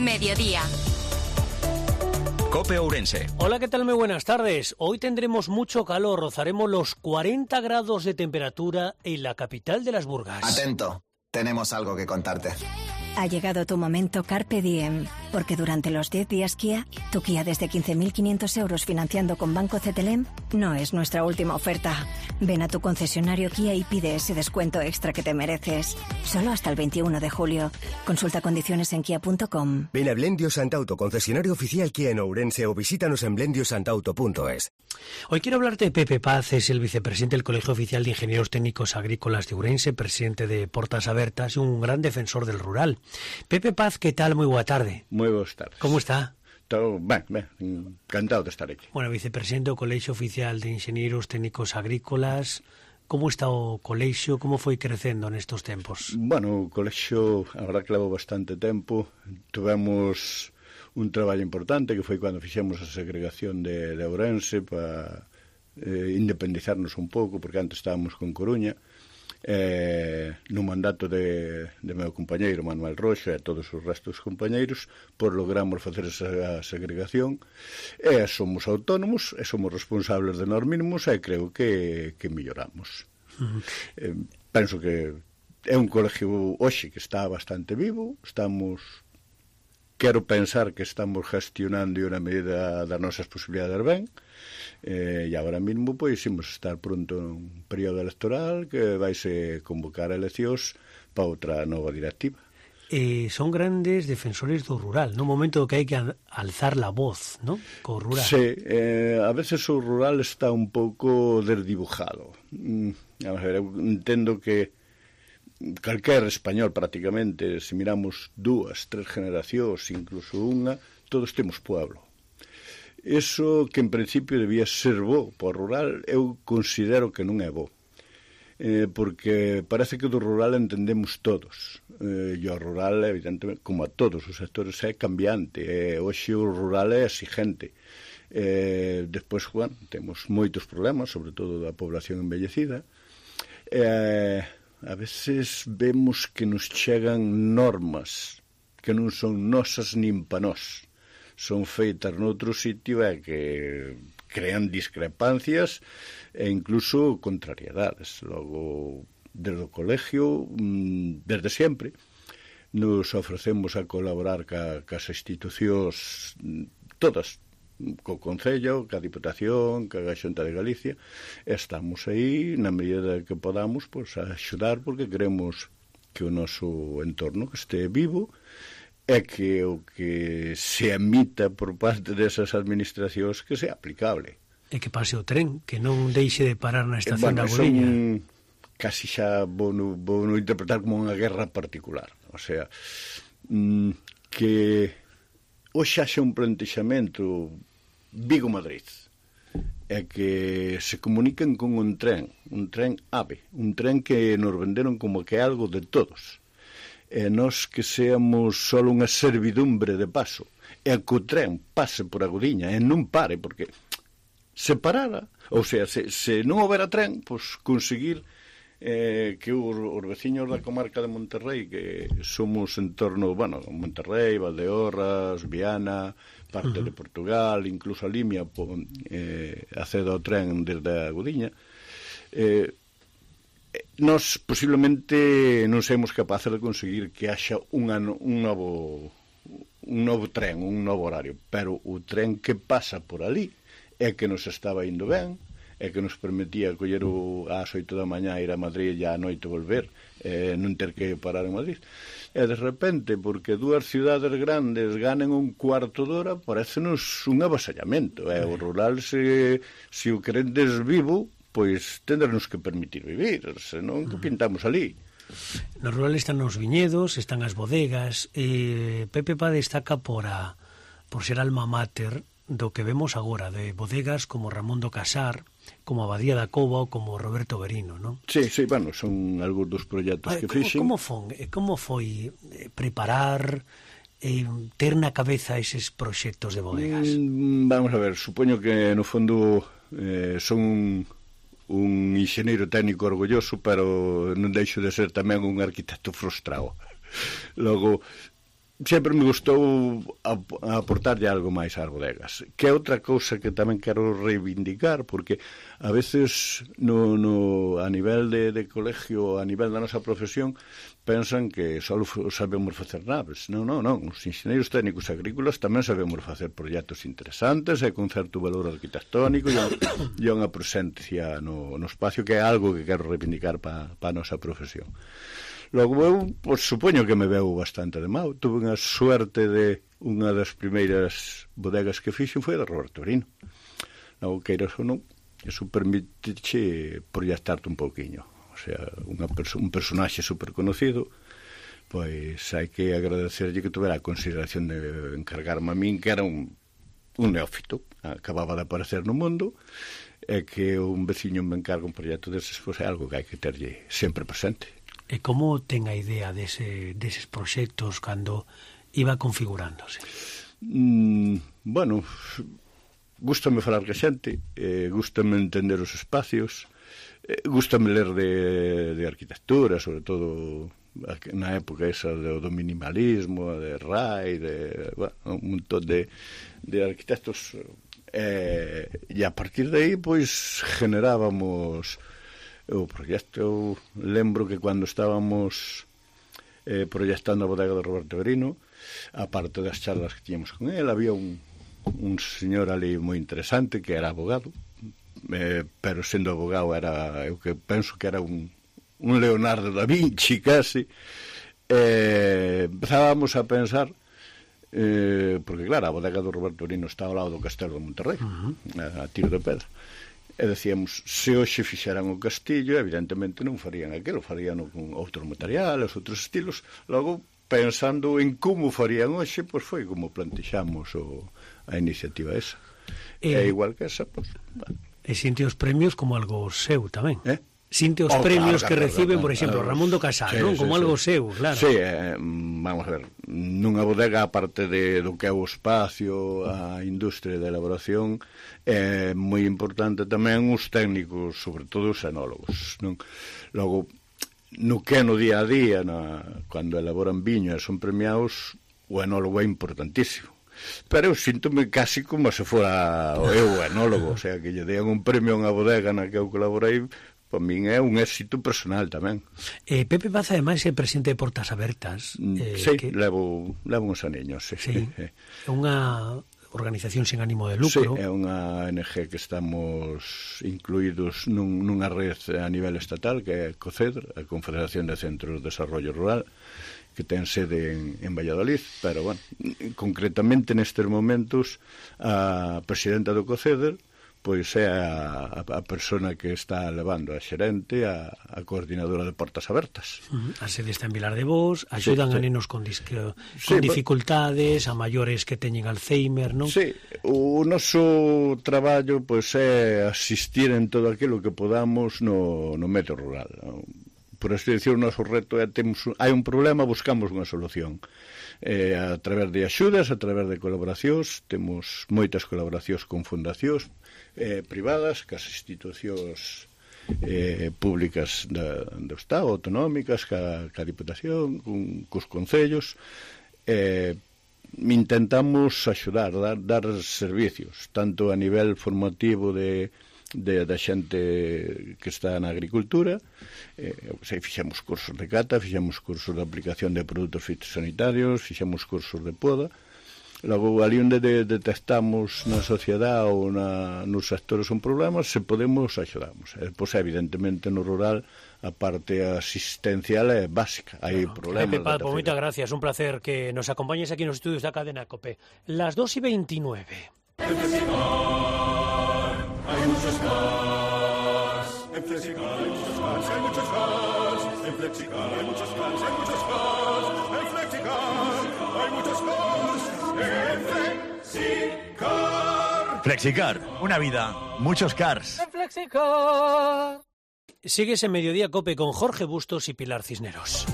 mediodía. COPE Ourense. Hola, ¿qué tal? Muy buenas tardes. Hoy tendremos mucho calor, rozaremos los 40 grados de temperatura en la capital de las Burgas. Atento, tenemos algo que contarte. Ha llegado tu momento Carpe Diem, porque durante los 10 días Kia, tu Kia desde 15.500 euros financiando con Banco CTLM no es nuestra última oferta. Ven a tu concesionario Kia y pide ese descuento extra que te mereces. Solo hasta el 21 de julio. Consulta condiciones en kia.com. Ven a Blendio Santauto, concesionario oficial Kia en Ourense, o visítanos en blendiosantauto.es. Hoy quiero hablarte de Pepe Paz, es el vicepresidente del Colegio Oficial de Ingenieros Técnicos Agrícolas de Ourense, presidente de Portas Abertas y un gran defensor del rural. Pepe Paz, ¿qué tal? Muy buena tarde. Muy buenas tardes. ¿Cómo está? Todo ben, encantado de estar aquí. Bueno, vicepresidente do Colexio Oficial de Inxenieros Técnicos Agrícolas, como está o colexio, como foi crecendo nestos tempos? Bueno, o colexio, a verdad que levou bastante tempo, tivemos un traballo importante que foi cando fixemos a segregación de Ourense para independizarnos un pouco, porque antes estábamos con Coruña, no mandato de meu compañeiro Manuel Roxa e todos os restos dos compañeiros, por logramos facer esa segregación e somos autónomos e somos responsables de nós mesmos e creo que melloramos. Penso que é un colegio hoxe que está bastante vivo, quero pensar que estamos gestionando na medida das nosas posibilidades ben, e agora mesmo pois imos estar pronto un período electoral que vaise convocar eleccións para outra nova directiva. Son grandes defensores do rural, no momento que hai que alzar la voz, ¿no? Co rural. Sí, a veces o rural está un pouco desdibujado. Vamos a ver, eu entendo que calquer español prácticamente, se miramos 2, 3 generacións, incluso unha, todos temos pueblo. Eso que en principio debía ser bo para o rural, eu considero que non é bo. Porque parece que do rural entendemos todos. E o rural, evidentemente, como a todos os sectores, é cambiante. Hoxe o rural é exigente. Despois, bueno, temos moitos problemas, sobre todo da población envellecida. A veces vemos que nos chegan normas que non son nosas nin pa nós. Son feitas noutro sitio e que crean discrepancias e incluso contrariedades. Logo, desde o colegio, desde sempre, nos ofrecemos a colaborar cas institucións todas, co Concello, ca Diputación, ca Xunta de Galicia, e estamos aí, na medida que podamos, pois, a axudar, porque queremos que o noso entorno que este vivo é que o que se emita por parte desas administracións que sea aplicable. E que pase o tren, que non deixe de parar na estación da Goriña. Casi xa vou no interpretar como unha guerra particular. O sea, que hoxe haxe un plantexamento Vigo-Madrid, é que se comuniquen con un tren AVE, un tren que nos venderon como que é algo de todos. E nós que seamos só unha servidumbre de paso, e que o tren pase por a Godiña e non pare, porque se parara, ou sea, se non houbera tren, pois conseguir que os veciños da comarca de Monterrey, que somos en torno, bueno, Monterrey, Valdeorras, Viana, parte de Portugal, incluso a Limia accede ao tren desde a Godiña, nós posiblemente non seremos capaces de conseguir que haxa un novo tren, un novo horario, pero o tren que pasa por ali é que nos estaba indo ben, é que nos permitía coller ás 8 da mañá ir a Madrid e á noite volver, non ter que parar en Madrid. E de repente, porque dúas cidades grandes ganen un cuarto de hora, parecenos un avasallamento. O rural, se o querendes vivo, pois tendernos que permitir vivir, senón que pintamos ali. No rural están os viñedos, están as bodegas, Pepe Paz destaca por ser alma mater do que vemos agora, de bodegas como Ramón do Casar, como Abadía da Cova ou como Roberto Berino, non? Sí, bueno, son algúns dos proxectos que fixen. Como foi preparar, ter na cabeza eses proxectos de bodegas? Vamos a ver, supoño que no fondo son un inxeñeiro técnico orgulloso, pero non deixo de ser tamén un arquitecto frustrado. Logo, sempre me gustou aportarlle algo máis ás bodegas, que é outra cousa que tamén quero reivindicar, porque a veces a nivel de colegio, a nivel da nosa profesión, pensan que só sabemos facer naves. Non, os enxeneiros técnicos agrícolas tamén sabemos facer proxectos interesantes e con certo valor arquitectónico e unha presencia no espacio, que é algo que quero reivindicar para a nosa profesión. Logo, eu, supoño que me veu bastante de mau. Tuve unha suerte de unha das primeiras bodegas que fixen foi da Roberto Brino. Logo, queiras ou non, iso permite proyectarte un pouquiño. O sea, un personaxe super conocido, pois hai que agradecerlle que tuvera a consideración de encargarme a min, que era un neófito, acababa de aparecer no mundo, e que un veciño me encarga un proxecto deses, pois é algo que hai que terlle sempre presente. E como ten a idea deses proxectos cando iba configurándose? Bueno, gústame falar que xente, gústame entender os espacios, gústame ler de arquitectura, sobre todo na época esa do minimalismo, de Rai, un montón de arquitectos, e a partir de aí, pois, generábamos o proxecto. Eu lembro que cando estábamos proyectando a bodega de Roberto Brino, aparte das charlas que tiñamos con él, había un señor ali moi interesante que era abogado, pero sendo abogado era, eu que penso que era un Leonardo da Vinci casi. Empezábamos a pensar, porque claro, a bodega do Roberto Brino está ao lado do Castelo de Monterrey, a tiro de pedra. E decíamos, se hoxe fixeran o castillo, evidentemente non farían aquilo, farían con outros materiales, outros estilos. Logo, pensando en como farían hoxe, pois foi como plantexamos a iniciativa esa. É igual que esa, pois... E sinte os premios como algo seu tamén. Sinte os premios que reciben, por exemplo, Ramón do Casal, non? Como algo seu, claro. Sí, vamos a ver, nunha bodega, aparte do que é o espacio, a industria de elaboración, é moi importante tamén os técnicos, sobre todo os enólogos, non? Logo, no que é no día a día, cando elaboran viño e son premiados, o enólogo é importantísimo. Pero eu síntome casi como se fora eu o enólogo, o sea, que lle dean un premio a unha bodega na que eu colaborei, para min é un éxito personal tamén. Pepe Paz, ademais, é presidente de Portas Abertas. Sí, levo uns aniños, sí. É unha organización sen ánimo de lucro. Sí, é unha ONG que estamos incluídos nunha red a nivel estatal, que é COCEDR, a Confederación de Centros de Desarrollo Rural, que ten sede en Valladolid, pero, bueno, concretamente nestes momentos a presidenta do COCEDR pois é a persona que está levando a xerente, a coordinadora de Portas Abertas. A sede está en Vilar de Bos, axudan a nenos con dificultades, a maiores que teñen Alzheimer, non? Sí, o noso traballo pois é asistir en todo aquilo que podamos no medio rural. Por así decir, o noso reto é hai un problema, buscamos unha solución. A través de axudas, a través de colaboracións, temos moitas colaboracións con fundacións privadas, cas institucións públicas do Estado, autonómicas, ca Diputación, cos concellos. Intentamos axudar, dar servicios, tanto a nivel formativo da xente que está na agricultura. Fixemos cursos de cata, fixemos cursos de aplicación de produtos fitosanitarios, fixemos cursos de poda. Logo, ali onde detectamos na sociedade ou nos sectores un problema, se podemos, axudamos. Pois, evidentemente, no rural, a parte asistencial é básica. Hai problemas. Pepe Paz, moitas gracias. Un placer que nos acompañes aquí nos estudios da cadena COPE. Las 2:29. En Flexicar hay muchos cars. En Flexicar hay muchos cars, hay muchos cars. En Flexicar hay muchos cars, hay muchos cars. En Flexicar hay muchos cars. En Flexicar. Flexicar, una vida, muchos cars. En Flexicar. Sigues en Mediodía COPE con Jorge Bustos y Pilar Cisneros.